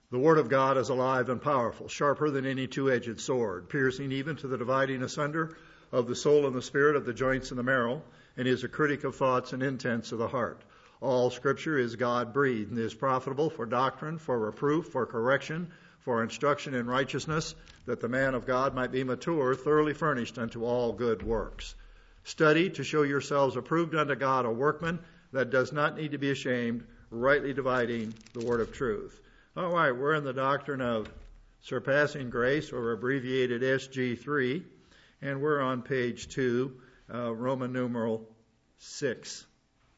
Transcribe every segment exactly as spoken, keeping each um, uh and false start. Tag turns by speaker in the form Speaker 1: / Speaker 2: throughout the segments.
Speaker 1: The Word of God is alive and powerful, sharper than any two-edged sword, piercing even to the dividing asunder of the soul and the spirit, of the joints and the marrow, and is a critic of thoughts and intents of the heart. All Scripture is God-breathed and is profitable for doctrine, for reproof, for correction, for instruction in righteousness, that the man of God might be mature, thoroughly furnished unto all good works. Study to show yourselves approved unto God, a workman that does not need to be ashamed, rightly dividing the word of truth. All right, we're in the doctrine of surpassing grace, or abbreviated S G three, and we're on page two, uh, Roman numeral six.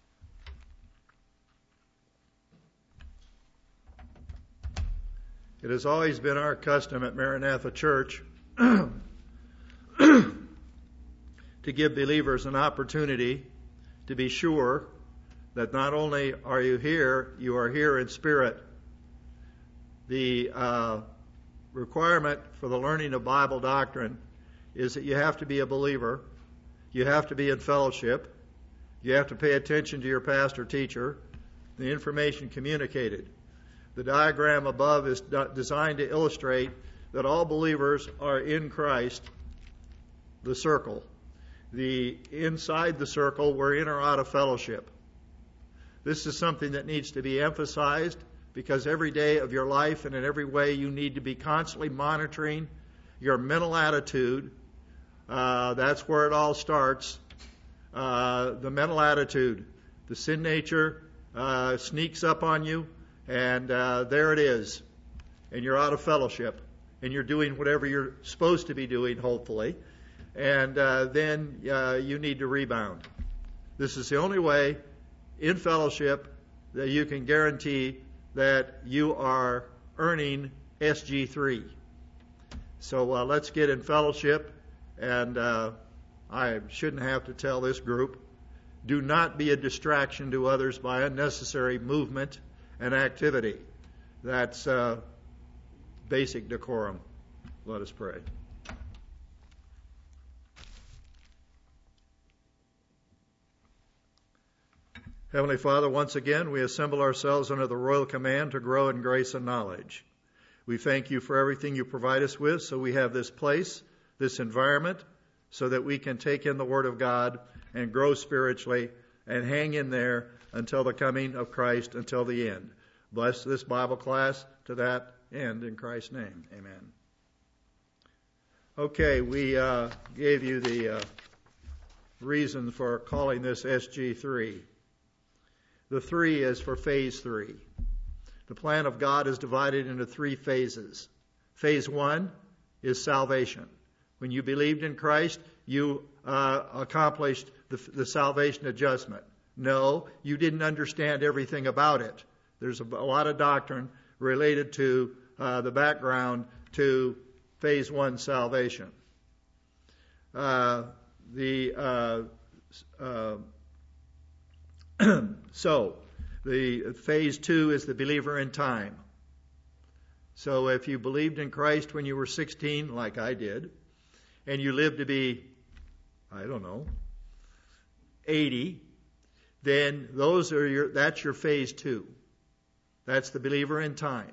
Speaker 1: It has always been our custom at Maranatha Church to give believers an opportunity to be sure that not only are you here, you are here in spirit. The uh, requirement for the learning of Bible doctrine is that you have to be a believer, you have to be in fellowship, you have to pay attention to your pastor teacher, the information communicated. The diagram above is designed to illustrate that all believers are in Christ, the circle. The inside the circle, we're in or out of fellowship. This is something that needs to be emphasized, because every day of your life and in every way you need to be constantly monitoring your mental attitude. Uh, that's where it all starts. Uh, the mental attitude. The sin nature uh, sneaks up on you, and uh, there it is. And you're out of fellowship. And you're doing whatever you're supposed to be doing, hopefully. And uh, then uh, you need to rebound. This is the only way in fellowship that you can guarantee that you are earning S G three. So uh, let's get in fellowship, and uh, I shouldn't have to tell this group, do not be a distraction to others by unnecessary movement and activity. That's uh, basic decorum. Let us pray. Heavenly Father, once again, we assemble ourselves under the royal command to grow in grace and knowledge. We thank you for everything you provide us with, so we have this place, this environment, so that we can take in the Word of God and grow spiritually and hang in there until the coming of Christ, until the end. Bless this Bible class to that end in Christ's name. Amen. Okay, we uh, gave you the uh, reason for calling this S G three. The three is for phase three. The plan of God is divided into three phases. Phase one is salvation. When you believed in Christ, you uh, accomplished the, the salvation adjustment. No, you didn't understand everything about it. There's a, a lot of doctrine related to uh, the background to phase one salvation. Uh, the uh, uh, So, the phase two is the believer in time. So if you believed in Christ when you were sixteen, like I did, and you lived to be, I don't know, eighty, then those are your that's your phase two. That's the believer in time.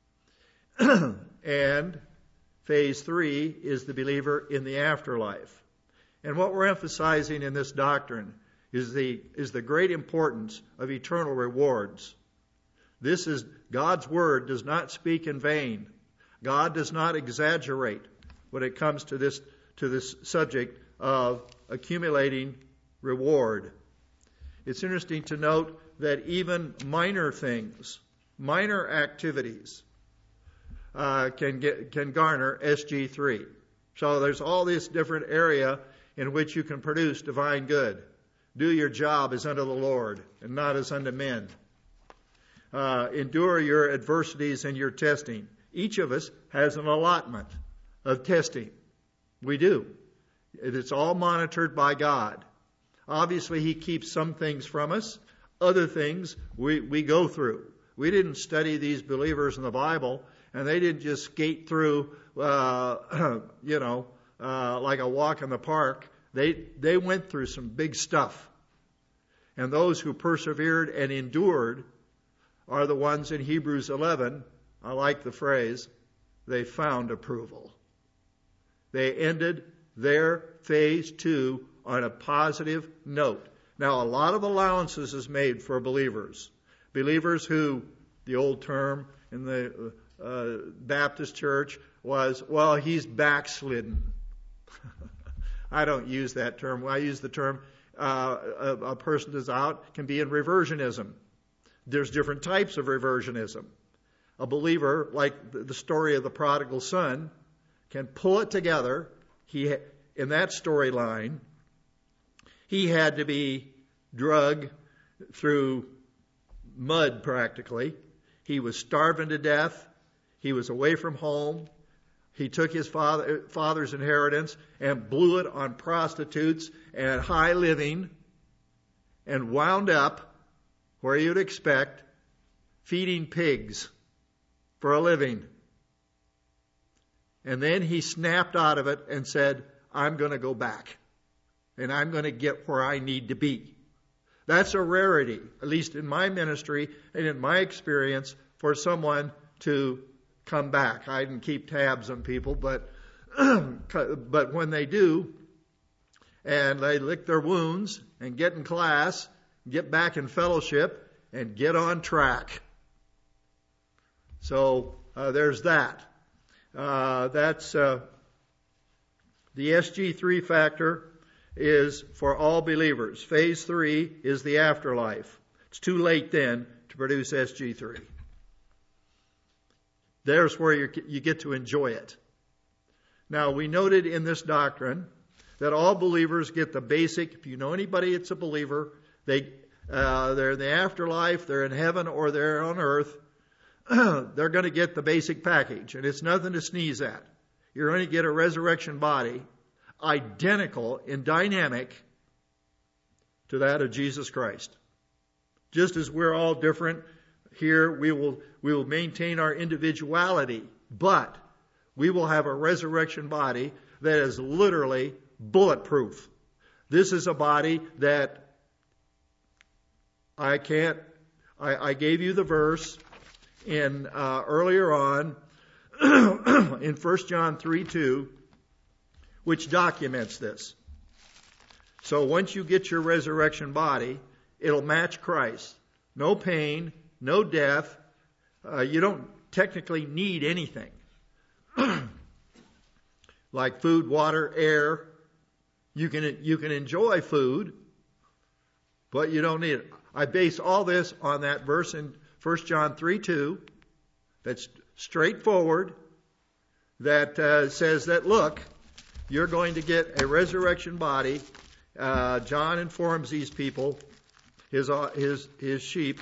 Speaker 1: And phase three is the believer in the afterlife. And what we're emphasizing in this doctrine is the is the great importance of eternal rewards. This is God's word does not speak in vain. God does not exaggerate when it comes to this to this subject of accumulating reward. It's interesting to note that even minor things, minor activities, uh, can get can garner S G three. So there's all this different area in which you can produce divine good. Do your job as unto the Lord and not as unto men. Uh, endure your adversities and your testing. Each of us has an allotment of testing. We do. It's all monitored by God. Obviously, He keeps some things from us. Other things we, we go through. We didn't study these believers in the Bible, and they didn't just skate through, uh, you know, uh, like a walk in the park. They they went through some big stuff. And those who persevered and endured are the ones in Hebrews eleven I like the phrase, they found approval. They ended their phase two on a positive note. Now, a lot of allowances is made for believers. Believers who, the old term in the uh, Baptist church was, well, he's backslidden. I don't use that term. I use the term uh, a, a person is out, can be in reversionism. There's different types of reversionism. A believer, like the story of the prodigal son, can pull it together. He, in that storyline, he had to be drugged through mud practically. He was starving to death. He was away from home. He took his father, father's inheritance and blew it on prostitutes and high living and wound up where you'd expect, feeding pigs for a living. And then he snapped out of it and said, I'm going to go back and I'm going to get where I need to be. That's a rarity, at least in my ministry and in my experience, for someone to come back. I didn't keep tabs on people, but but when they do, and they lick their wounds and get in class, get back in fellowship, and get on track. So uh, there's that. Uh, that's uh, the S G three factor is for all believers. Phase three is the afterlife. It's too late then to produce S G three. There's where you you get to enjoy it. Now, we noted in this doctrine that all believers get the basic. If you know anybody that's a believer, they uh, they're in the afterlife, they're in heaven, or they're on earth. They're going to get the basic package, and it's nothing to sneeze at. You're going to get a resurrection body, identical in dynamic to that of Jesus Christ. Just as we're all different here, we will we will maintain our individuality, but we will have a resurrection body that is literally bulletproof. This is a body that I can't, I, I gave you the verse in uh, earlier on in First John three two, which documents this. So once you get your resurrection body, it'll match Christ. No pain, no death. Uh, you don't technically need anything. Like food, water, air. You can you can enjoy food, but you don't need it. I base all this on that verse in First John three two that's straightforward, that uh, says that, look, you're going to get a resurrection body. Uh, John informs these people, his uh, his his sheep,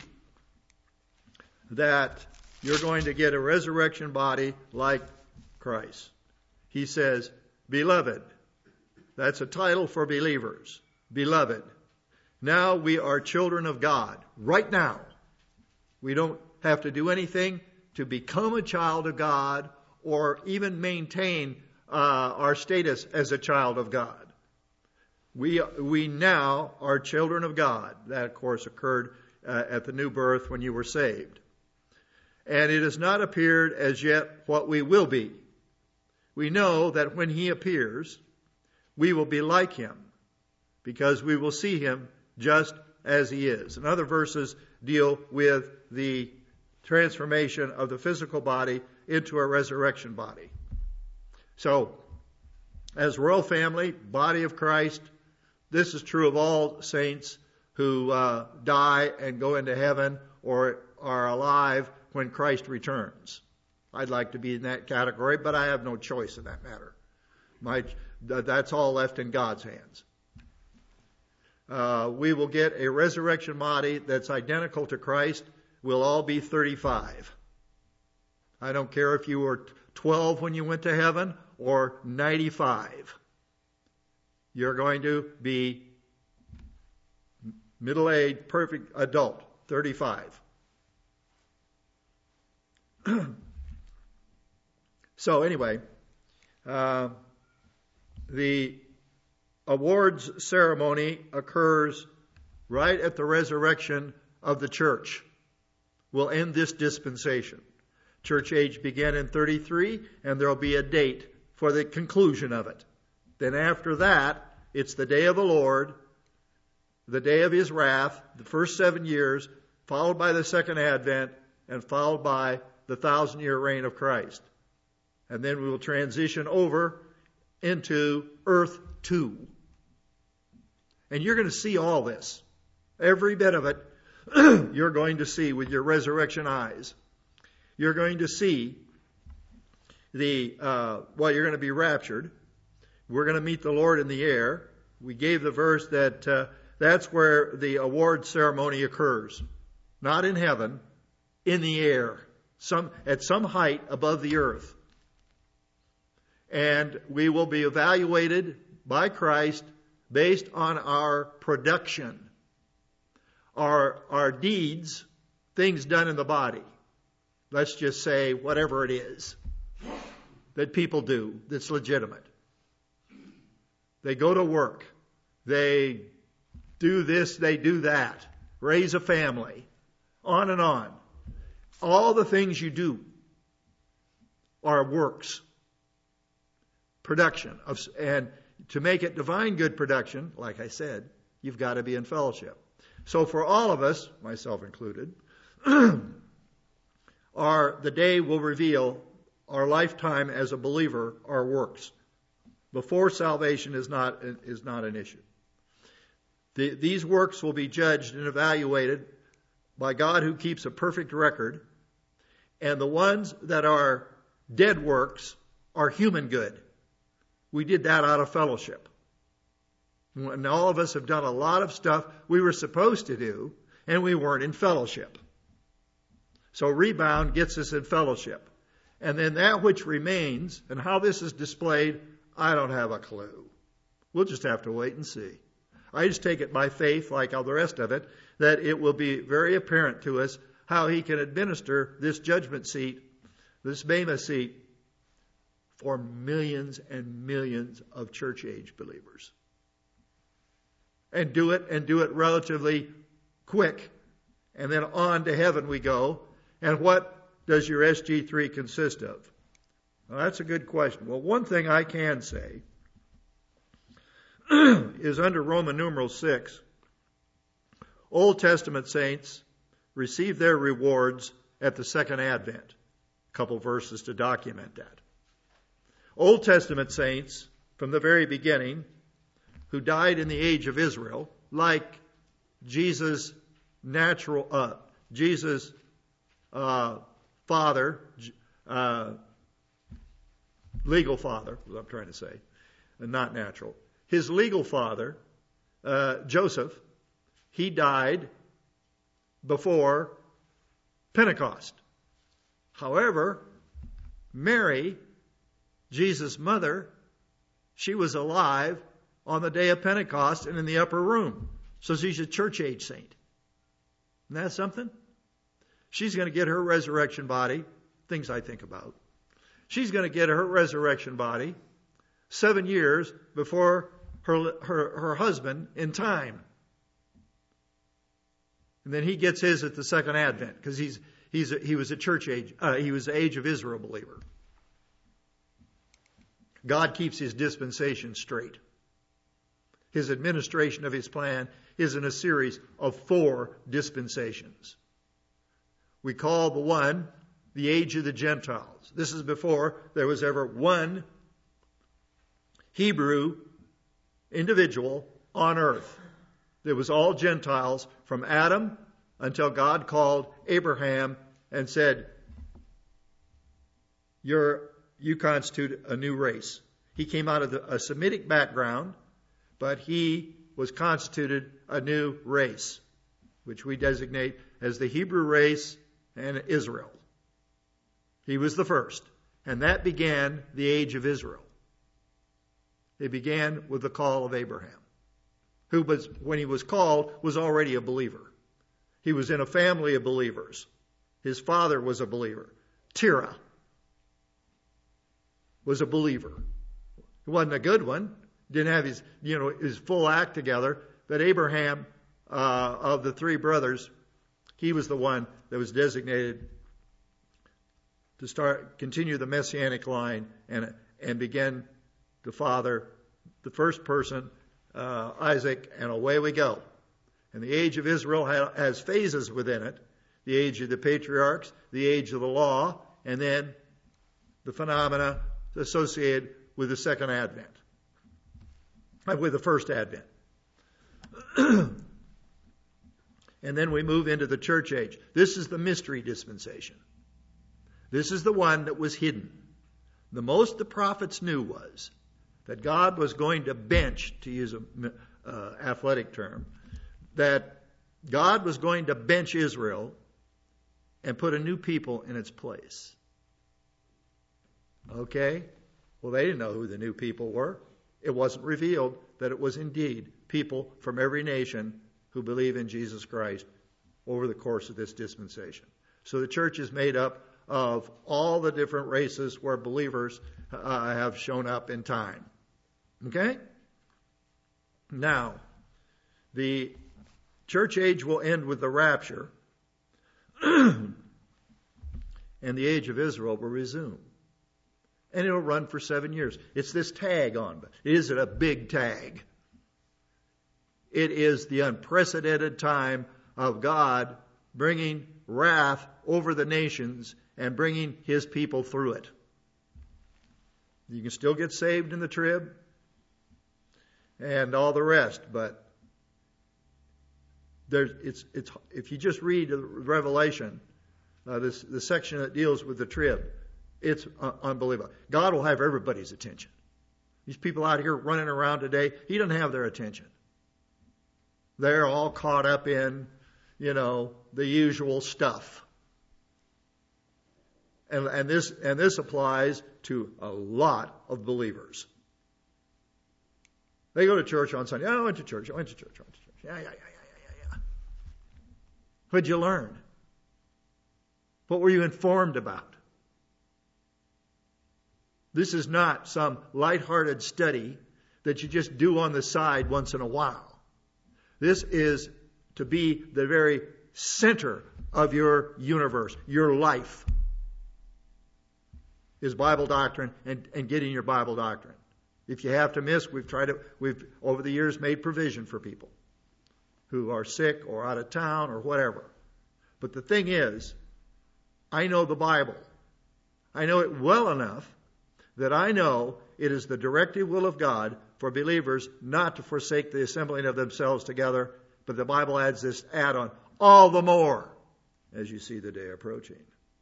Speaker 1: that you're going to get a resurrection body like Christ. He says, beloved. That's a title for believers. Beloved. Now we are children of God. Right now. We don't have to do anything to become a child of God or even maintain uh, our status as a child of God. We we now are children of God. That, of course, occurred uh, at the new birth when you were saved. And it has not appeared as yet what we will be. We know that when He appears, we will be like Him, because we will see Him just as He is. And other verses deal with the transformation of the physical body into a resurrection body. So, as royal family, body of Christ, this is true of all saints who uh, die and go into heaven or are alive when Christ returns. I'd like to be in that category, but I have no choice in that matter. My, that's all left in God's hands. Uh, we will get a resurrection body that's identical to Christ. We'll all be thirty-five. I don't care if you were twelve when you went to heaven or ninety-five. You're going to be middle-aged, perfect adult, thirty-five. So anyway, uh, the awards ceremony occurs right at the resurrection of the church. We'll end this dispensation. Church age began in thirty-three, and there will be a date for the conclusion of it. Then after that, it's the day of the Lord, the day of His wrath, the first seven years, followed by the second advent, and followed by the thousand-year reign of Christ. And then we will transition over into Earth two. And you're going to see all this. Every bit of it you're going to see with your resurrection eyes. You're going to see the uh, well, you're going to be raptured. We're going to meet the Lord in the air. We gave the verse that uh, that's where the award ceremony occurs. Not in heaven, in the air, some at some height above the earth. And we will be evaluated by Christ based on our production, our, our deeds, things done in the body. Let's just say whatever it is that people do that's legitimate. They go to work. They do this, they do that. Raise a family. On and on. All the things you do are works. Production. Of, and to make it divine good production, like I said, you've got to be in fellowship. So for all of us, myself included, our, the day will reveal our lifetime as a believer, our works. Before salvation is not, is not an issue. The, these works will be judged and evaluated by God who keeps a perfect record. And the ones that are dead works are human good. We did that out of fellowship. And all of us have done a lot of stuff we were supposed to do, and we weren't in fellowship. So rebound gets us in fellowship. And then that which remains, and how this is displayed, I don't have a clue. We'll just have to wait and see. I just take it by faith, like all the rest of it, that it will be very apparent to us how He can administer this judgment seat, this Bema seat, for millions and millions of church age believers. And do it, and do it relatively quick. And then on to heaven we go. And what does your S G three consist of? Well, that's a good question. Well, one thing I can say is under Roman numeral six, Old Testament saints receive their rewards at the second advent. A couple verses to document that. Old Testament saints from the very beginning who died in the age of Israel, like Jesus' natural, uh, Jesus' uh, father, uh, legal father, what I'm trying to say, and not natural. His legal father, uh, Joseph, he died before Pentecost. However, Mary, Jesus' mother, she was alive on the day of Pentecost and in the upper room. So she's a church age saint. Isn't that something? She's going to get her resurrection body, things I think about. She's going to get her resurrection body seven years before her, her, her husband in time. And then he gets his at the second advent because he's, he's a, he was a church age, uh, he was the age of Israel believer. God keeps His dispensation straight. His administration of His plan is in a series of four dispensations. We call the one the age of the Gentiles. This is before there was ever one Hebrew individual on earth. It was all Gentiles from Adam until God called Abraham and said, You're, you constitute a new race. He came out of the, a Semitic background, but he was constituted a new race, which we designate as the Hebrew race and Israel. He was the first, and that began the age of Israel. It began with the call of Abraham, who was, when he was called, was already a believer. He was in a family of believers. His father was a believer. Terah was a believer. He wasn't a good one. Didn't have his, you know, his full act together. But Abraham, uh, of the three brothers, he was the one that was designated to start continue the messianic line and and begin to father the first person, uh, Isaac, and away we go. And the age of Israel has phases within it: the age of the patriarchs, the age of the law, and then the phenomena associated with the second advent, with the first advent. And then we move into the church age. This is the mystery dispensation. This is the one that was hidden. The most the prophets knew was that God was going to bench, to use an uh, athletic term, that God was going to bench Israel and put a new people in its place. Okay? Well, they didn't know who the new people were. It wasn't revealed that it was indeed people from every nation who believe in Jesus Christ over the course of this dispensation. So the church is made up of all the different races where believers uh, have shown up in time. Okay? Now, the church age will end with the rapture, and the age of Israel will resume. And it'll run for seven years. It's this tag on, but is it a big tag? It is the unprecedented time of God bringing wrath over the nations and bringing His people through it. You can still get saved in the trib and all the rest, but there's, it's, it's, if you just read Revelation, uh, this, the section that deals with the trib, it's uh, unbelievable. God will have everybody's attention. These people out here running around today, He doesn't have their attention. They're all caught up in, you know, the usual stuff. And, and this and this applies to a lot of believers. They go to church on Sunday. Oh, I went to church. I went to church. I went to church. Yeah, yeah, yeah, yeah, yeah, yeah. What'd you learn? What were you informed about? This is not some lighthearted study that you just do on the side once in a while. This is to be the very center of your universe, your life, is Bible doctrine and, and getting your Bible doctrine. If you have to miss, we've tried to, we've over the years made provision for people who are sick or out of town or whatever. But the thing is, I know the Bible. I know it well enough that I know it is the directive will of God for believers not to forsake the assembling of themselves together, but the Bible adds this add-on, all the more as you see the day approaching.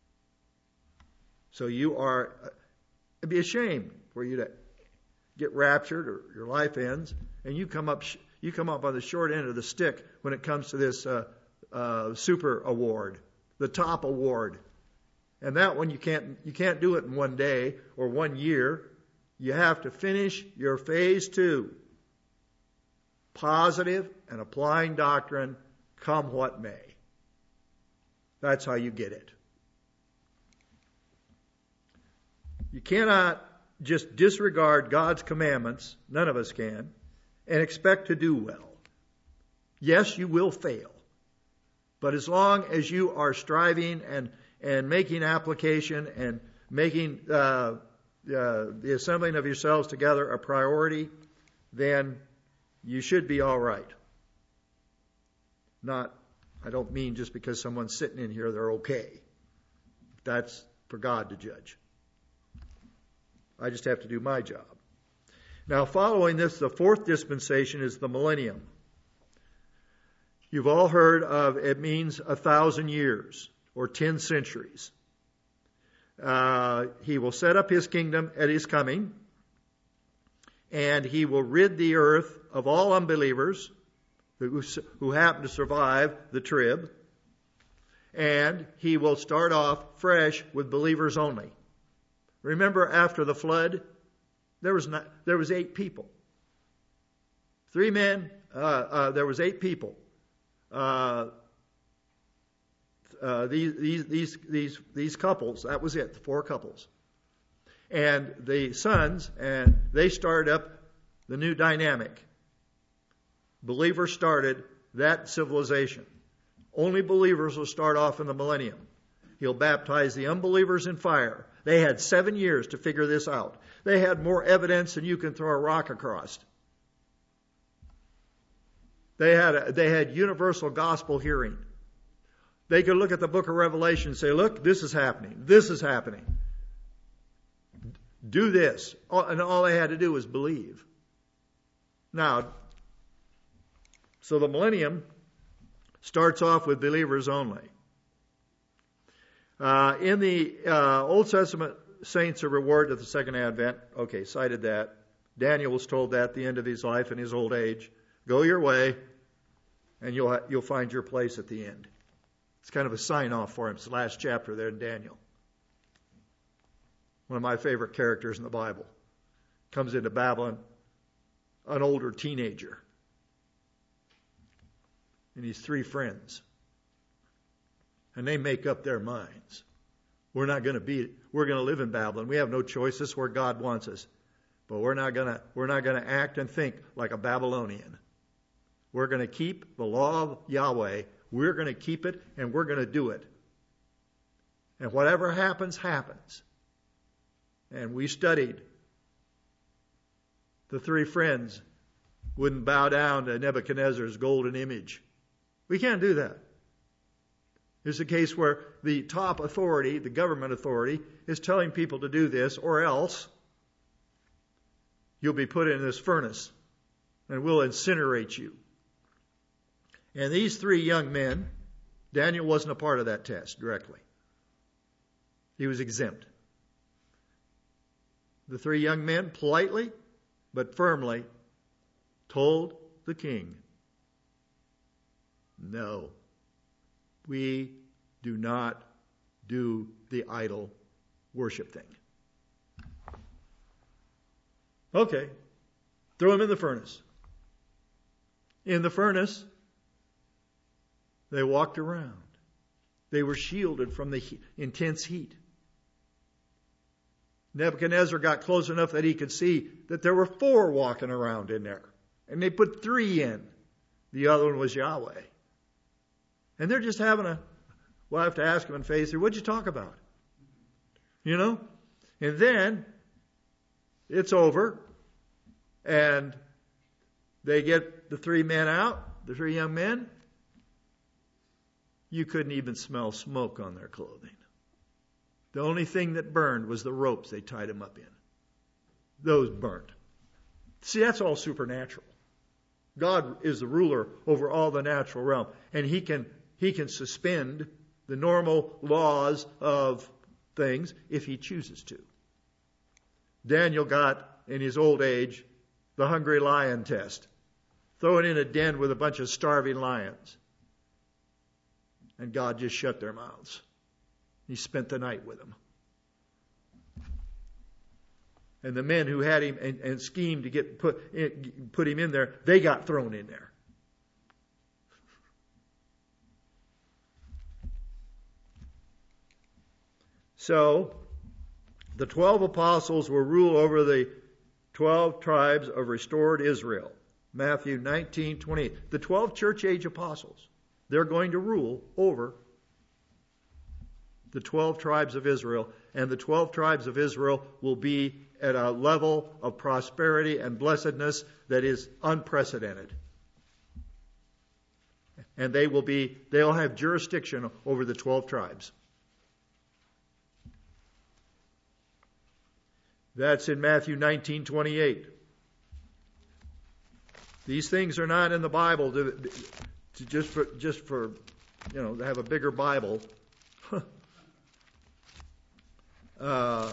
Speaker 1: So you are, it'd be a shame for you to get raptured or your life ends, and you come up, you come up on the short end of the stick when it comes to this uh, uh, super award, the top award. And that one you can't you can't do it in one day or one year. You have to finish your phase two. Positive and applying doctrine, come what may. That's how you get it. You cannot just disregard God's commandments, none of us can, and expect to do well. Yes, you will fail. But as long as you are striving and and making application and making uh, uh, the assembling of yourselves together a priority, then you should be all right. Not, I don't mean just because someone's sitting in here, they're okay. That's for God to judge. I just have to do my job. Now, following this, the fourth dispensation is the millennium. You've all heard of, it means a thousand years. Or ten centuries. Uh, he will set up his kingdom at his coming, and he will rid the earth of all unbelievers who, who happen to survive the trib, and he will start off fresh with believers only. Remember, after the flood, there was not, there was eight people. Three men, uh, uh, there was eight people. Uh, Uh, these, these, these, these, these couples, that was it, the four couples. And the sons, and they started up the new dynamic. Believers started that civilization. Only believers will start off in the millennium. He'll baptize the unbelievers in fire. They had seven years to figure this out. They had more evidence than you can throw a rock across. They had, a, they had universal gospel hearing. They could look at the book of Revelation and say, look, this is happening. This is happening. Do this. And all they had to do was believe. Now, so the millennium starts off with believers only. Uh, in the uh, Old Testament, saints are rewarded at the second advent. Okay, cited that. Daniel was told that at the end of his life in his old age. Go your way, and you'll ha- you'll find your place at the end. It's kind of a sign-off for him. It's the last chapter there in Daniel. One of my favorite characters in the Bible. Comes into Babylon, an older teenager. And he's three friends. And they make up their minds. We're not going to be, we're going to live in Babylon. We have no choice. This is where God wants us. But we're not going to, we're not going to act and think like a Babylonian. We're going to keep the law of Yahweh. We're going to keep it and we're going to do it. And whatever happens, happens. And we studied. The three friends wouldn't bow down to Nebuchadnezzar's golden image. We can't do that. It's a case where the top authority, the government authority, is telling people to do this, or else you'll be put in this furnace and we'll incinerate you. And these three young men, Daniel wasn't a part of that test directly. He was exempt. The three young men politely but firmly told the king, no, we do not do the idol worship thing. Okay, throw him in the furnace. In the furnace, they walked around. They were shielded from the he- intense heat. Nebuchadnezzar got close enough that he could see that there were four walking around in there. And they put three in. The other one was Yahweh. And they're just having a, well, I have to ask them in faith, what'd you talk about? You know? And then it's over. And they get the three men out, the three young men. You couldn't even smell smoke on their clothing. The only thing that burned was the ropes they tied him up in. Those burned. See, that's all supernatural. God is the ruler over all the natural realm. And he can, he can suspend the normal laws of things if he chooses to. Daniel got, in his old age, the hungry lion test. Thrown in a den with a bunch of starving lions. And God just shut their mouths. He spent the night with them. And the men who had him and, and schemed to get put, put him in there, they got thrown in there. So, the twelve apostles will rule over the twelve tribes of restored Israel. Matthew nineteen twenty-eight. The twelve church age apostles, they're going to rule over the twelve tribes of Israel, and the twelve tribes of Israel will be at a level of prosperity and blessedness that is unprecedented. And they will be, they'll have jurisdiction over the twelve tribes. That's in Matthew nineteen twenty-eight. These things are not in the Bible to, to just for, just for, you know, to have a bigger Bible. Uh,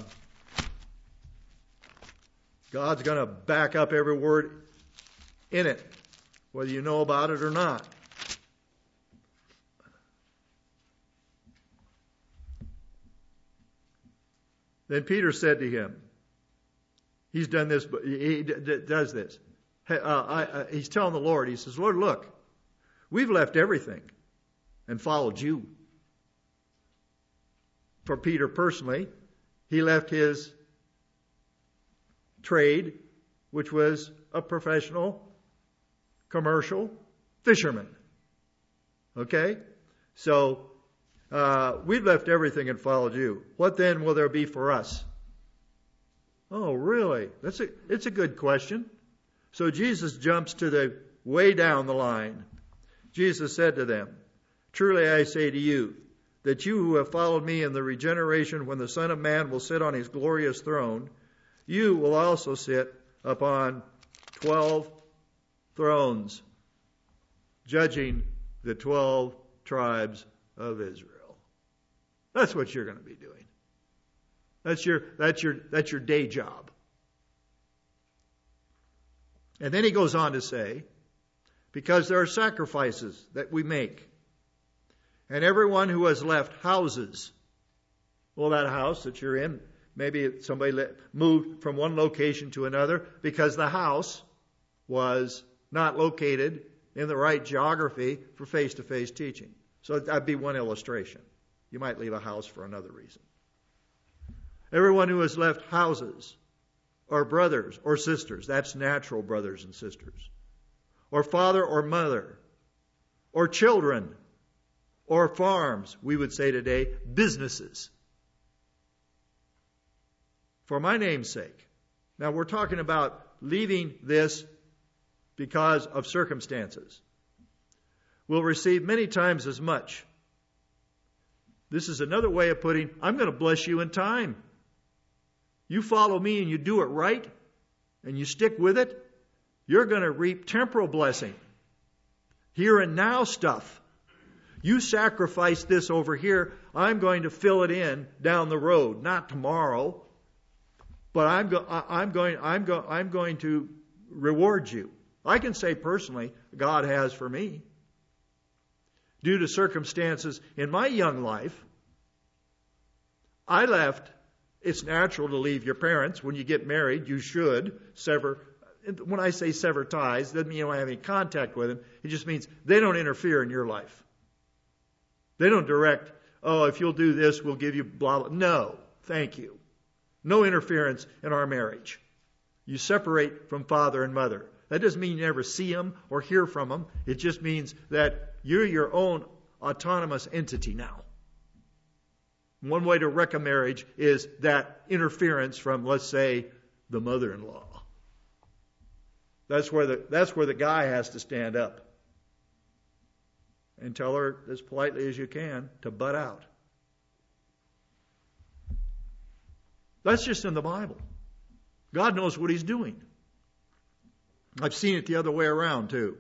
Speaker 1: God's going to back up every word in it, whether you know about it or not. Then Peter said to him, he's done this, but he does this. Uh, I, uh, he's telling the Lord, he says, Lord, look, we've left everything and followed you. For Peter personally, he left his trade, which was a professional, commercial fisherman. Okay? So, Uh, we've left everything and followed you. What then will there be for us? Oh, really? That's a, it's a good question. So Jesus jumps to the way down the line. Jesus said to them, truly I say to you, that you who have followed me in the regeneration when the Son of Man will sit on his glorious throne, you will also sit upon twelve thrones, judging the twelve tribes of Israel. That's what you're going to be doing. That's your, that's your, that's your day job. And then he goes on to say, because there are sacrifices that we make. And everyone who has left houses, well, that house that you're in, maybe somebody moved from one location to another because the house was not located in the right geography for face-to-face teaching. So that'd be one illustration. You might leave a house for another reason. Everyone who has left houses, or brothers or sisters, that's natural brothers and sisters, or father or mother, or children, or farms, we would say today, businesses, for my name's sake. Now we're talking about leaving this because of circumstances. Will receive many times as much. This is another way of putting, I'm going to bless you in time. You follow me and you do it right, and you stick with it, you're going to reap temporal blessing. Here and now stuff. You sacrifice this over here, I'm going to fill it in down the road, not tomorrow, but I'm, go- I'm going, I'm, go- I'm going to reward you. I can say personally, God has for me. Due to circumstances in my young life, I left. It's natural to leave your parents. When you get married, you should sever. When I say sever ties, it doesn't mean you don't have any contact with them. It just means they don't interfere in your life. They don't direct, oh, if you'll do this, we'll give you blah, blah. No, thank you. No interference in our marriage. You separate from father and mother. That doesn't mean you never see them or hear from them. It just means that you're your own autonomous entity now. One way to wreck a marriage is that interference from, let's say, the mother-in-law. That's where the, that's where the guy has to stand up and tell her as politely as you can to butt out. That's just in the Bible. God knows what He's doing. I've seen it the other way around too.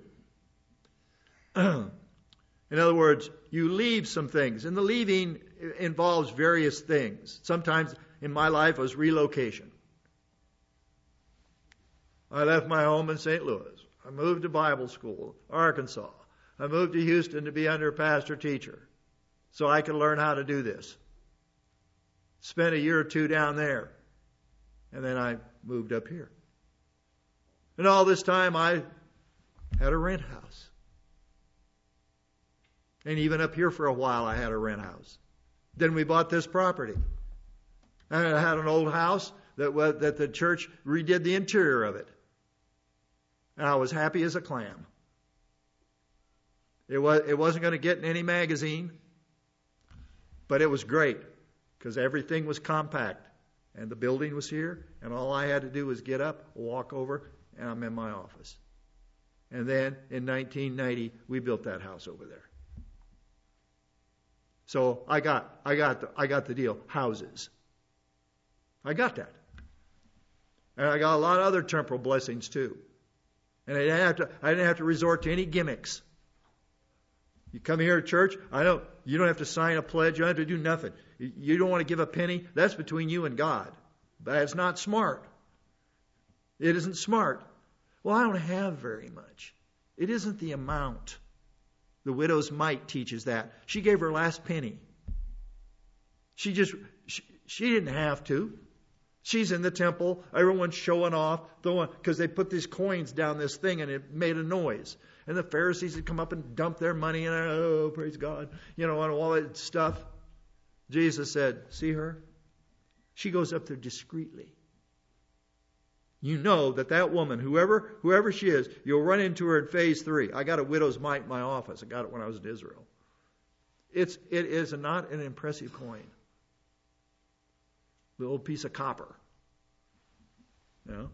Speaker 1: In other words, you leave some things, and the leaving involves various things. Sometimes in my life it was relocation. I left my home in Saint Louis. I moved to Bible school, Arkansas. I moved to Houston to be under a pastor teacher so I could learn how to do this. Spent a year or two down there, and then I moved up here. And all this time I had a rent house. And even up here for a while I had a rent house. Then we bought this property. And I had an old house that was, that the church redid the interior of it. And I was happy as a clam. It was, it wasn't going to get in any magazine, but it was great because everything was compact. And the building was here, and all I had to do was get up, walk over, and I'm in my office. And then in nineteen ninety, we built that house over there. So I got, I got, the, I got the deal. Houses. I got that, and I got a lot of other temporal blessings too. And I didn't have to, I didn't have to resort to any gimmicks. You come here to church, I don't, you don't have to sign a pledge. You don't have to do nothing. You don't want to give a penny. That's between you and God. That's not smart. It isn't smart. Well, I don't have very much. It isn't the amount. The widow's mite teaches that. She gave her last penny. She just, she, she didn't have to. She's in the temple. Everyone's showing off. Because they put these coins down this thing and it made a noise. And the Pharisees had come up and dumped their money in. Oh, praise God. You know, and all that stuff. Jesus said, see her? She goes up there discreetly. You know that that woman, whoever whoever she is, you'll run into her in phase three. I got a widow's mite in my office. I got it when I was in Israel. It's, it is not an impressive coin. The old piece of copper. You know?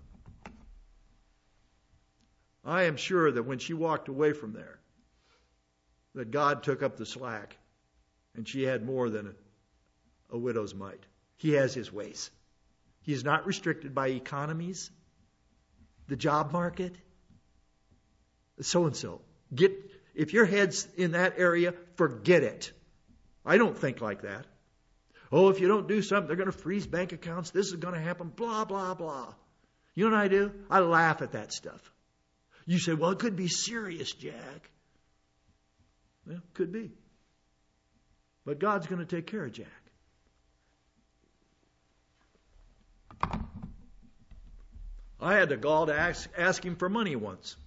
Speaker 1: I am sure that when she walked away from there, that God took up the slack and she had more than a, a widow's mite. He has his ways. He is not restricted by economies, the job market, so-and-so. Get, if your head's in that area, forget it. I don't think like that. Oh, if you don't do something, they're going to freeze bank accounts. This is going to happen, blah, blah, blah. You know what I do? I laugh at that stuff. You say, well, it could be serious, Jack. Well, could be. But God's going to take care of Jack. I had the gall to ask, ask him for money once.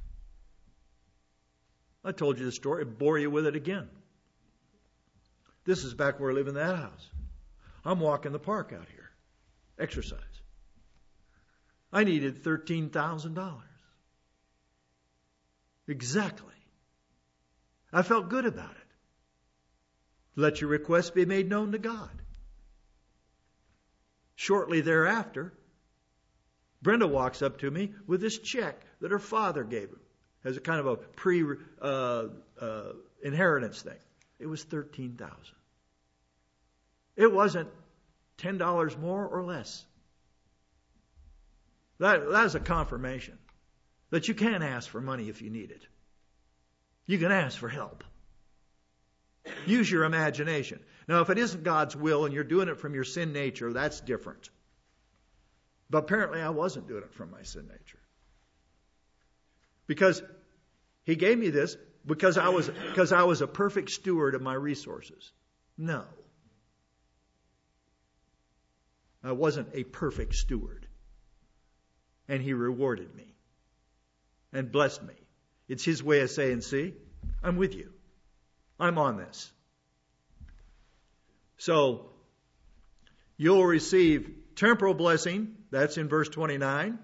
Speaker 1: I told you the story. I'd bore you with it again. This is back where I live in that house. I'm walking the park out here. Exercise. I needed thirteen thousand dollars. Exactly. I felt good about it. Let your request be made known to God. Shortly thereafter, Brenda walks up to me with this check that her father gave her as a kind of a pre uh, uh, inheritance thing. It was thirteen thousand dollars. It wasn't ten dollars more or less. That, that is a confirmation that you can't ask for money if you need it. You can ask for help. Use your imagination. Now, if it isn't God's will and you're doing it from your sin nature, that's different. But apparently I wasn't doing it from my sin nature. Because he gave me this because I was, because I was a perfect steward of my resources. No. I wasn't a perfect steward. And he rewarded me and blessed me. It's his way of saying, see, I'm with you. I'm on this. So, you'll receive temporal blessing. That's in verse twenty-nine.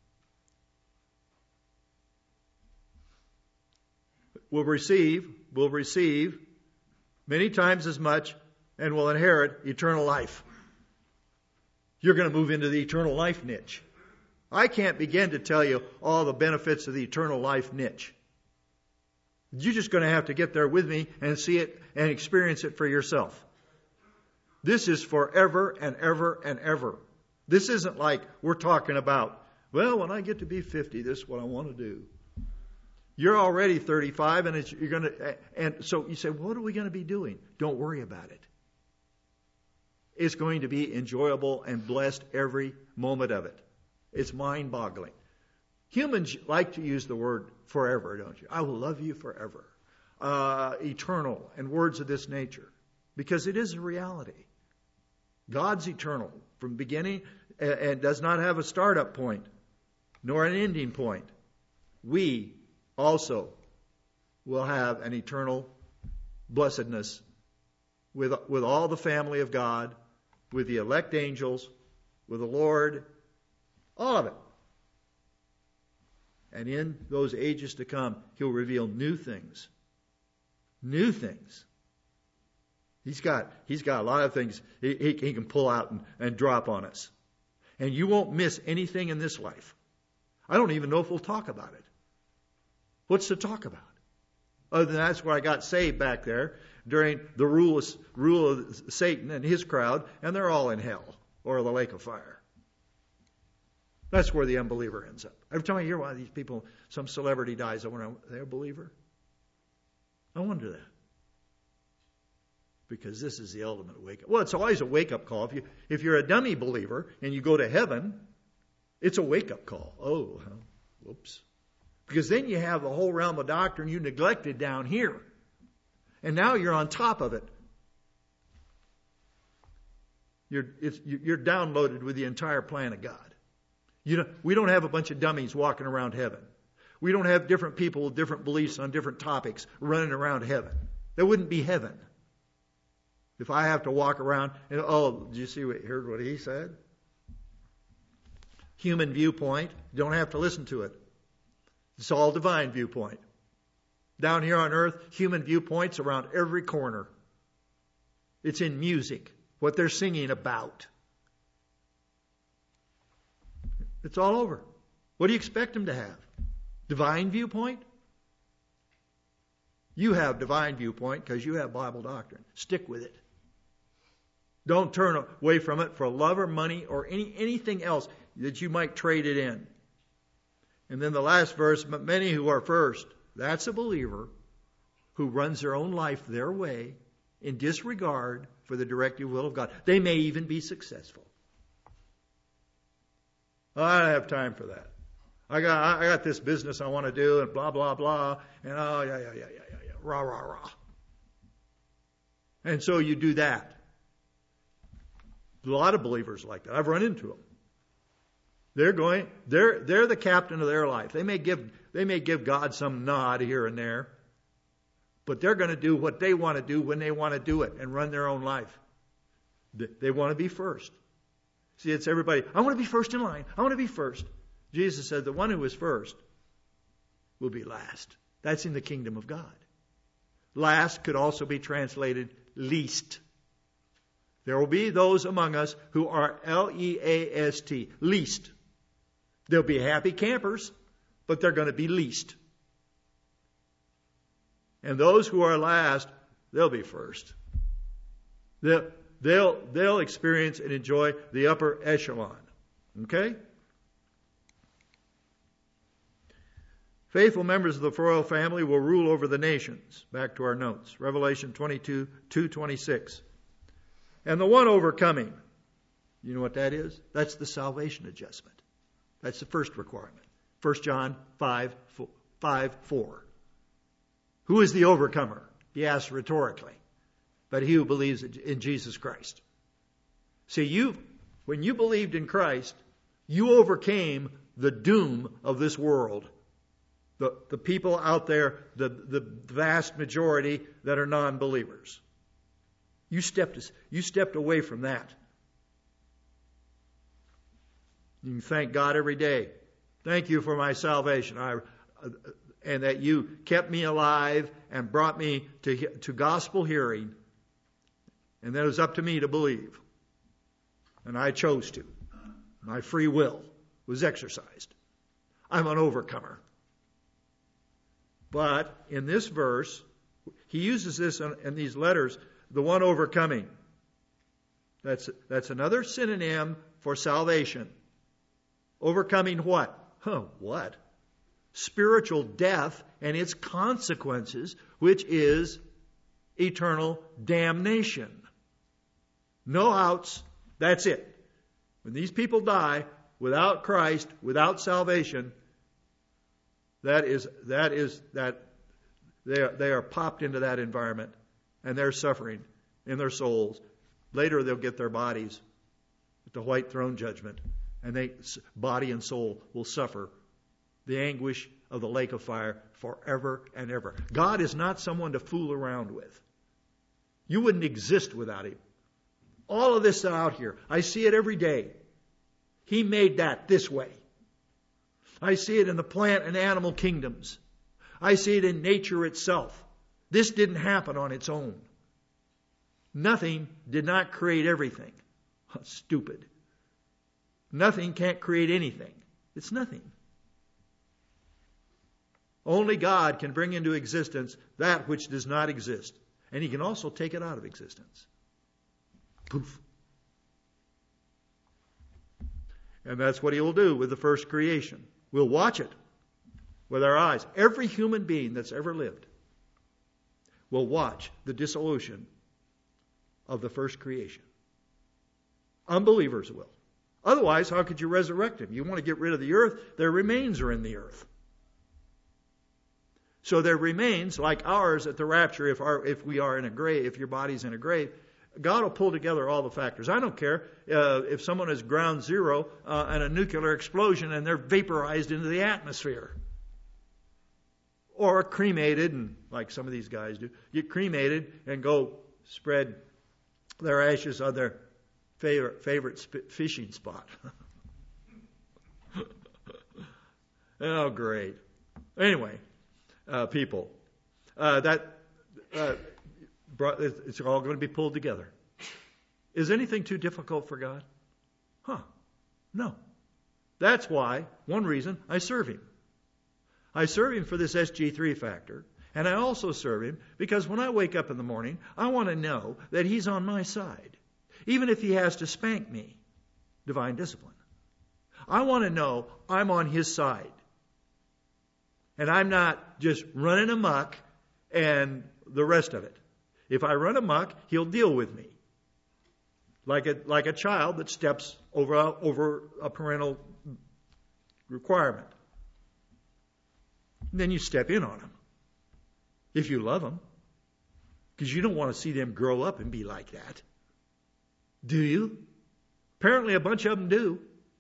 Speaker 1: Will receive, will receive many times as much and will inherit eternal life. You're going to move into the eternal life niche. I can't begin to tell you all the benefits of the eternal life niche. You're just going to have to get there with me and see it and experience it for yourself. This is forever and ever and ever. This isn't like we're talking about, well, when I get to be fifty, this is what I want to do. You're already thirty-five, and it's, you're going to, and so you say, what are we going to be doing? Don't worry about it. It's going to be enjoyable and blessed every moment of it. It's mind-boggling. Humans like to use the word forever, don't you? I will love you forever. Uh, eternal, and words of this nature. Because it is a reality. God's eternal from beginning and, and does not have a startup point, nor an ending point. We also will have an eternal blessedness with, with all the family of God, with the elect angels, with the Lord, all of it. And in those ages to come, He'll reveal new things. New things. He's got, he's got a lot of things he, he, he can pull out and, and drop on us. And you won't miss anything in this life. I don't even know if we'll talk about it. What's to talk about? Other than that's where I got saved back there during the rule of, rule of Satan and his crowd, and they're all in hell or the lake of fire. That's where the unbeliever ends up. Every time I hear one of these people, some celebrity dies, I wonder, are they a believer? I wonder that. Because this is the ultimate wake-up. Well, it's always a wake-up call. If, you, if you're a dummy believer and you go to heaven, it's a wake-up call. Oh, whoops. Because then you have the whole realm of doctrine you neglected down here. And now you're on top of it. You're, it's, you're downloaded with the entire plan of God. You know, we don't have a bunch of dummies walking around heaven. We don't have different people with different beliefs on different topics running around heaven. That wouldn't be heaven. If I have to walk around and, oh, did you see what, heard what he said? Human viewpoint. Don't have to listen to it. It's all divine viewpoint. Down here on earth, human viewpoints around every corner. It's in music, what they're singing about. It's all over. What do you expect them to have? Divine viewpoint? You have divine viewpoint because you have Bible doctrine. Stick with it. Don't turn away from it for love or money or any anything else that you might trade it in. And then the last verse, but many who are first, that's a believer who runs their own life their way in disregard for the directive will of God. They may even be successful. I don't have time for that. I got I got this business I want to do and blah, blah, blah. And oh, yeah, yeah, yeah, yeah, yeah, yeah. Rah, rah, rah. And so you do that. A lot of believers like that. I've run into them. They're going, they're, they're the captain of their life. They may give, they may give God some nod here and there, but they're going to do what they want to do when they want to do it and run their own life. They, they want to be first. See, it's everybody, I want to be first in line. I want to be first. Jesus said the one who is first will be last. That's in the kingdom of God. Last could also be translated least. There will be those among us who are L E A S T, least. They'll be happy campers, but they're going to be least. And those who are last, they'll be first. They'll, they'll, they'll experience and enjoy the upper echelon. Okay? Faithful members of the royal family will rule over the nations. Back to our notes. Revelation twenty-two, two twenty-six. And the one overcoming, you know what that is? That's the salvation adjustment. That's the first requirement. First John five, four. Who is the overcomer? He asks rhetorically. But he who believes in Jesus Christ. See, you, when you believed in Christ, you overcame the doom of this world. The, the people out there, the, the vast majority that are non-believers. You stepped, you stepped away from that. You can thank God every day. Thank you for my salvation. I, and that you kept me alive and brought me to, to gospel hearing. And then it was up to me to believe. And I chose to. My free will was exercised. I'm an overcomer. But in this verse, he uses this in, in these letters, the one overcoming. That's, that's another synonym for salvation. Overcoming what? Huh, what? Spiritual death and its consequences, which is eternal damnation. No outs. That's it. When these people die without Christ, without salvation, that is that is that they are, they are popped into that environment, and they're suffering in their souls. Later, they'll get their bodies at the white throne judgment, and they body and soul will suffer the anguish of the lake of fire forever and ever. God is not someone to fool around with. You wouldn't exist without Him. All of this out here, I see it every day. He made that this way. I see it in the plant and animal kingdoms. I see it in nature itself. This didn't happen on its own. Nothing did not create everything. Stupid. Nothing can't create anything. It's nothing. Only God can bring into existence that which does not exist. And He can also take it out of existence. Poof. And that's what He will do with the first creation. We'll watch it with our eyes. Every human being that's ever lived will watch the dissolution of the first creation. Unbelievers will. Otherwise, how could you resurrect Him? You want to get rid of the earth, their remains are in the earth. So their remains, like ours at the rapture, if our, if we are in a grave, if your body's in a grave, God will pull together all the factors. I don't care uh, if someone is ground zero uh, and a nuclear explosion and they're vaporized into the atmosphere. Or cremated, and like some of these guys do, get cremated and go spread their ashes on their favorite, favorite sp- fishing spot. Oh, great. Anyway, uh, people, uh, that... Uh, it's all going to be pulled together. Is anything too difficult for God? Huh. No. That's why, one reason, I serve Him. I serve Him for this S G three factor. And I also serve Him because when I wake up in the morning, I want to know that He's on my side. Even if He has to spank me. Divine discipline. I want to know I'm on His side. And I'm not just running amok and the rest of it. If I run amok, He'll deal with me. Like a, like a child that steps over a, over a parental requirement. And then you step in on them. If you love them. Because you don't want to see them grow up and be like that. Do you? Apparently a bunch of them do.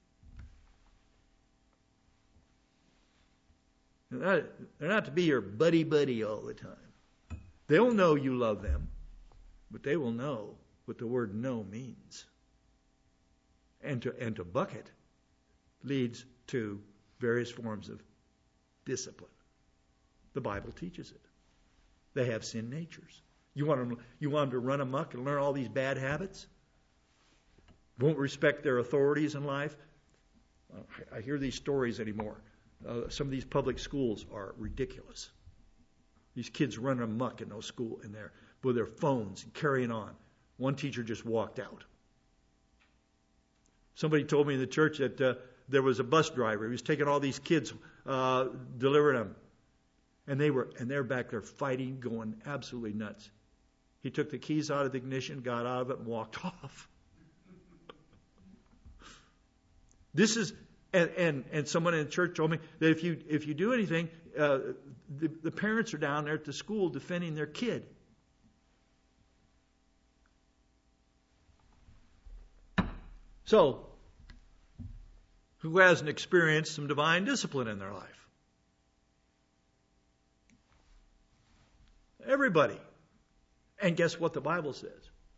Speaker 1: They're not, they're not to be your buddy-buddy all the time. They'll know you love them. But they will know what the word no means. And to, and to buck it leads to various forms of discipline. The Bible teaches it. They have sin natures. You want them, you want them to run amok and learn all these bad habits? Won't respect their authorities in life? Uh, I, I hear these stories anymore. Uh, some of these public schools are ridiculous. These kids running amok in those school in there with their phones and carrying on. One teacher just walked out. Somebody told me in the church that uh, there was a bus driver. He was taking all these kids, uh, delivering them. And they were, and they're back there fighting, going absolutely nuts. He took the keys out of the ignition, got out of it, and walked off. This is, and, and, and someone in the church told me that if you if you do anything, uh, the, the parents are down there at the school defending their kid. So, who hasn't experienced some divine discipline in their life? Everybody. And guess what the Bible says?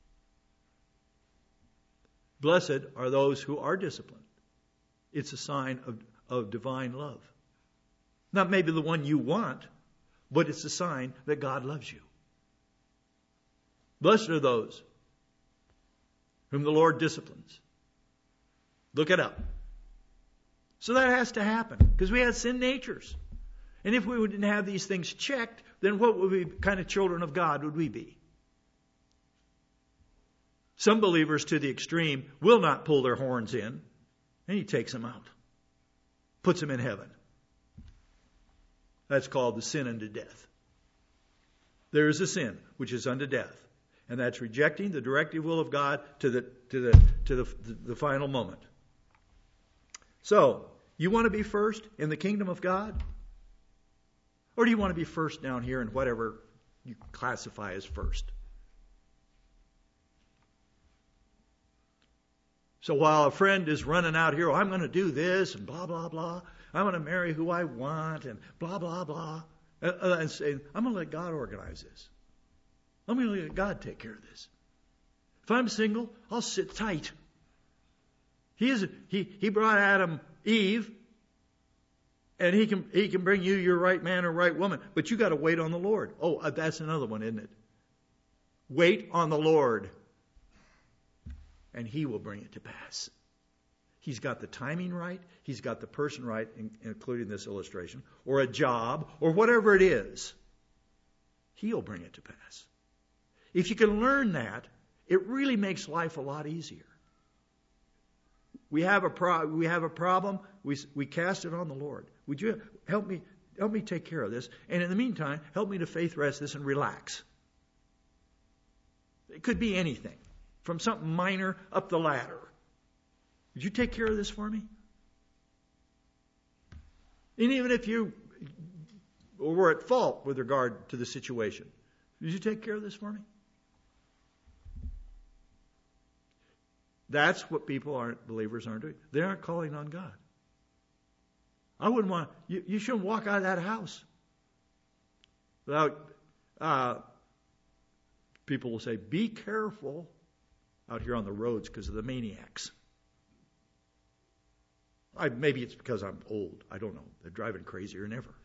Speaker 1: Blessed are those who are disciplined. It's a sign of, of divine love. Not maybe the one you want, but it's a sign that God loves you. Blessed are those whom the Lord disciplines. Look it up. So that has to happen because we have sin natures. And if we didn't have these things checked, then what would we, kind of children of God would we be? Some believers to the extreme will not pull their horns in, and He takes them out. Puts them in heaven. That's called the sin unto death. There is a sin which is unto death. And that's rejecting the directive will of God to the to the to the, the, the final moment. So, you want to be first in the kingdom of God? Or do you want to be first down here in whatever you classify as first? So while a friend is running out here, oh, I'm going to do this and blah, blah, blah. I'm going to marry who I want and blah, blah, blah. And, and saying, I'm going to let God organize this. I'm going to let God take care of this. If I'm single, I'll sit tight. He is he he brought Adam Eve, and he can he can bring you your right man or right woman, but you got to wait on the Lord. Oh, uh, that's another one, isn't it? Wait on the Lord, and He will bring it to pass. He's got the timing right. He's got the person right, in, including this illustration, or a job, or whatever it is. He'll bring it to pass. If you can learn that, it really makes life a lot easier. We have a pro- we have a problem. We we cast it on the Lord. Would you help me help me take care of this? And in the meantime, help me to faith rest this and relax. It could be anything, from something minor up the ladder. Would you take care of this for me? And even if you were at fault with regard to the situation, would you take care of this for me? That's what people aren't, believers aren't doing. They aren't calling on God. I wouldn't want, you, you shouldn't walk out of that house without, uh, people will say, be careful out here on the roads because of the maniacs. I, maybe it's because I'm old. I don't know. They're driving crazier than ever.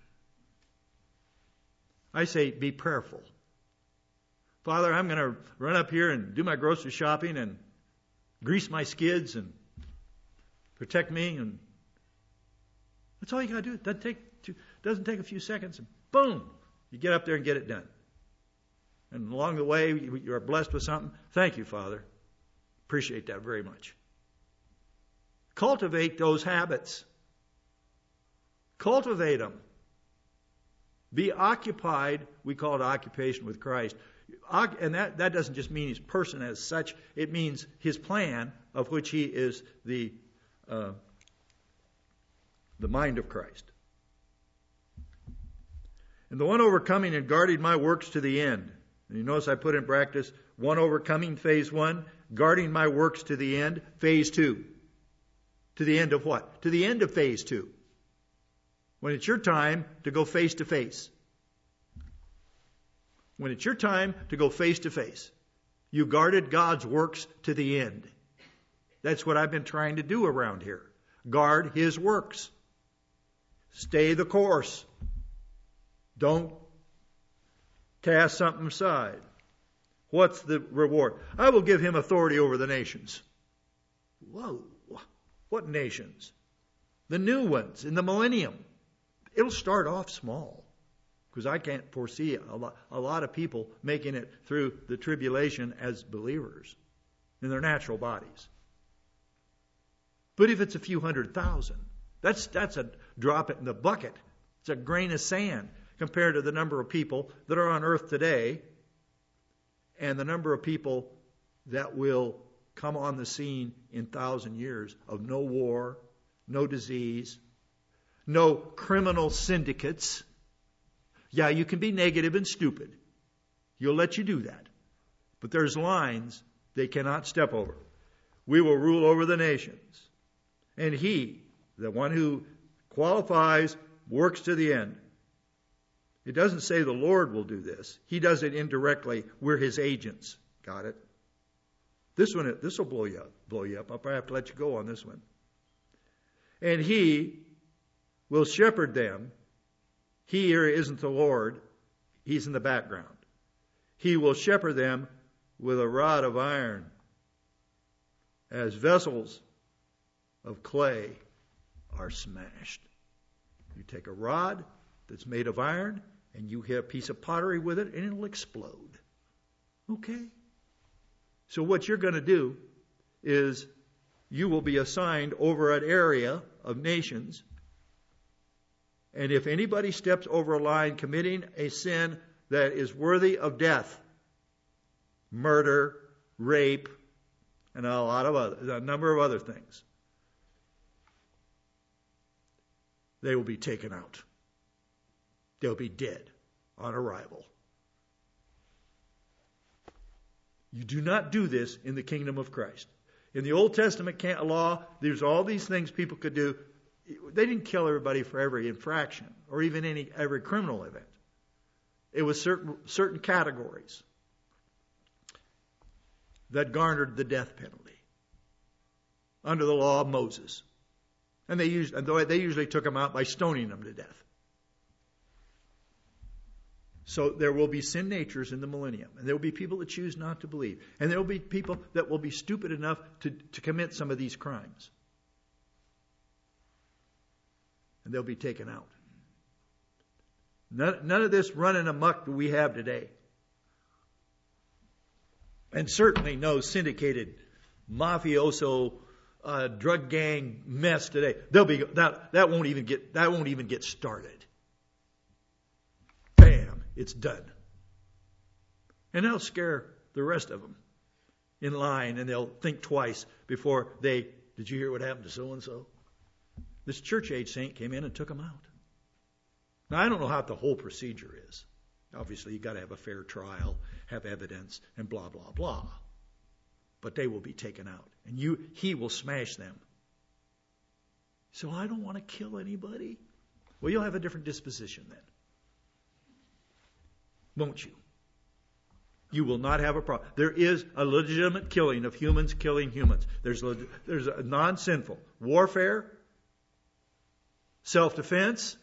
Speaker 1: I say, be prayerful. Father, I'm going to run up here and do my grocery shopping, and grease my skids and protect me, and that's all you got to do. It doesn't take two, doesn't take a few seconds, and boom, you get up there and get it done. And along the way, you are blessed with something. Thank you, Father. Appreciate that very much. Cultivate those habits. Cultivate them. Be occupied. We call it occupation with Christ. And that, that doesn't just mean his person as such. It means his plan, of which he is the uh, the mind of Christ. And the one overcoming and guarding my works to the end. And you notice I put in practice one overcoming, phase one, guarding my works to the end, phase two. To the end of what? To the end of phase two. When it's your time to go face to face. When it's your time to go face to face. You guarded God's works to the end. That's what I've been trying to do around here. Guard his works. Stay the course. Don't cast something aside. What's the reward? I will give him authority over the nations. Whoa. What nations? The new ones in the millennium. It'll start off small. Because I can't foresee a lot, a lot of people making it through the tribulation as believers in their natural bodies. But if it's a few hundred thousand, that's that's a drop in the bucket. It's a grain of sand compared to the number of people that are on earth today and the number of people that will come on the scene in thousand years of no war, no disease, no criminal syndicates. Yeah, you can be negative and stupid. He'll let you do that. But there's lines they cannot step over. We will rule over the nations. And he, the one who qualifies, works to the end. It doesn't say the Lord will do this. He does it indirectly. We're his agents. Got it? This one, this will blow you up. Blow you up. I'll probably have to let you go on this one. And he will shepherd them. He here isn't the Lord. He's in the background. He will shepherd them with a rod of iron as vessels of clay are smashed. You take a rod that's made of iron and you hit a piece of pottery with it and it'll explode. Okay? So what you're going to do is you will be assigned over an area of nations. And if anybody steps over a line committing a sin that is worthy of death, murder, rape, and a lot of other, a number of other things, they will be taken out. They'll be dead on arrival. You do not do this in the kingdom of Christ. In the Old Testament law, there's all these things people could do. They didn't kill everybody for every infraction or even any every criminal event. It was certain certain categories that garnered the death penalty under the law of Moses, and they used and they usually took them out by stoning them to death. So there will be sin natures in the millennium, and there will be people that choose not to believe, and there will be people that will be stupid enough to, to commit some of these crimes. And they'll be taken out. None, none of this running amok that we have today. And certainly no syndicated mafioso uh, drug gang mess today. They'll be that that won't even get that won't even get started. Bam, it's done. And they'll scare the rest of them in line, and they'll think twice before they. Did you hear what happened to so and so? This church age saint came in and took them out. Now, I don't know how the whole procedure is. Obviously, you've got to have a fair trial, have evidence, and blah, blah, blah. But they will be taken out. And you, he will smash them. So I don't want to kill anybody. Well, you'll have a different disposition then. Won't you? You will not have a problem. There is a legitimate killing of humans killing humans. There's, there's a non-sinful warfare, self-defense,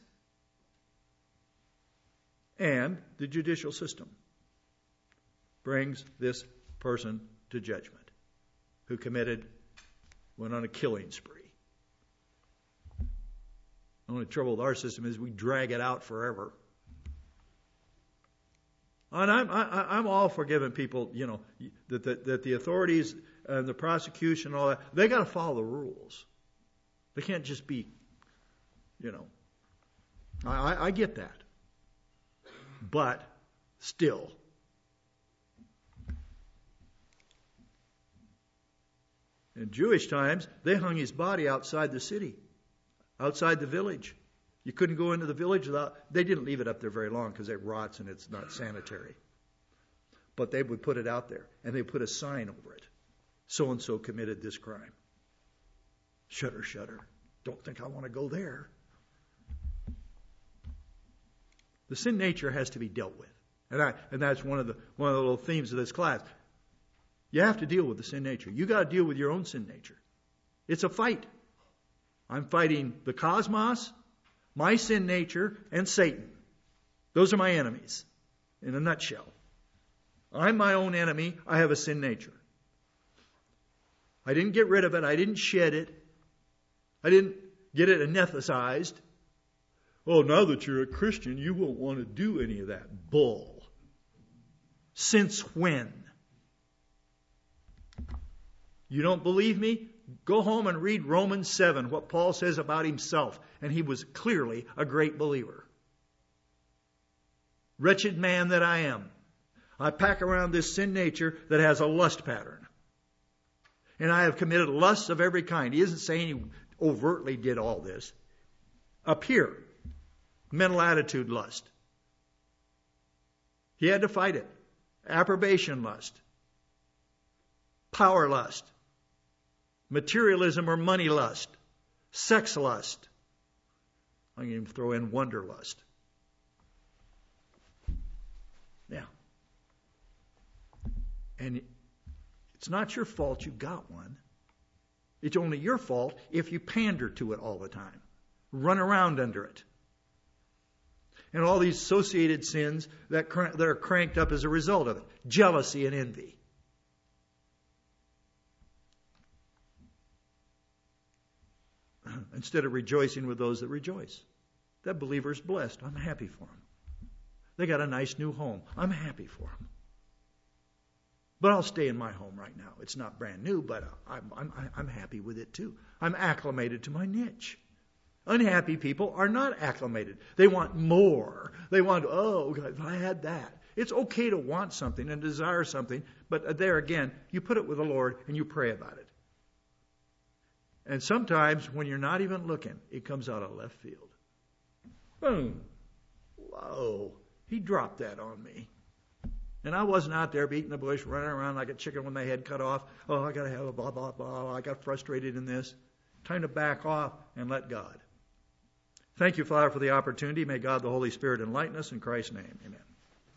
Speaker 1: and the judicial system brings this person to judgment. who committed, went on a killing spree. The only trouble with our system is we drag it out forever. And I'm, I, I'm all for giving people, you know, that the, that the authorities and the prosecution and all that, they got to follow the rules. They can't just be, you know, I, I, I get that. But still, in Jewish times, they hung his body outside the city, outside the village. You couldn't go into the village without, they didn't leave it up there very long because it rots and it's not sanitary. But they would put it out there and they put a sign over it. So-and-so committed this crime. Shudder, shudder. Don't think I want to go there. The sin nature has to be dealt with. And, I, and that's one of the one of the little themes of this class. You have to deal with the sin nature. You got to deal with your own sin nature. It's a fight. I'm fighting the cosmos, my sin nature, and Satan. Those are my enemies, in a nutshell. I'm my own enemy. I have a sin nature. I didn't get rid of it. I didn't shed it. I didn't get it anesthetized. Oh, now that you're a Christian, you won't want to do any of that. Bull. Since when? You don't believe me? Go home and read Romans seven, what Paul says about himself. And he was clearly a great believer. Wretched man that I am. I pack around this sin nature that has a lust pattern. And I have committed lusts of every kind. He isn't saying he overtly did all this. Up here, mental attitude lust. He had to fight it. Approbation lust. Power lust. Materialism or money lust. Sex lust. I can even throw in wanderlust. Now, and it's not your fault you got one. It's only your fault if you pander to it all the time. Run around under it. And all these associated sins that, cr- that are cranked up as a result of it. Jealousy and envy. Instead of rejoicing with those that rejoice. That believer's blessed. I'm happy for them. They got a nice new home. I'm happy for them. But I'll stay in my home right now. It's not brand new, but I'm, I'm, I'm happy with it too. I'm acclimated to my niche. Unhappy people are not acclimated. They want more. They want, oh, if I had that. It's okay to want something and desire something, but there again, you put it with the Lord and you pray about it. And sometimes when you're not even looking, it comes out of left field. Boom. Whoa. He dropped that on me. And I wasn't out there beating the bush, running around like a chicken with my head cut off. Oh, I got to have a blah, blah, blah. I got frustrated in this. Time to back off and let God. Thank you, Father, for the opportunity. May God the Holy Spirit enlighten us in Christ's name. Amen.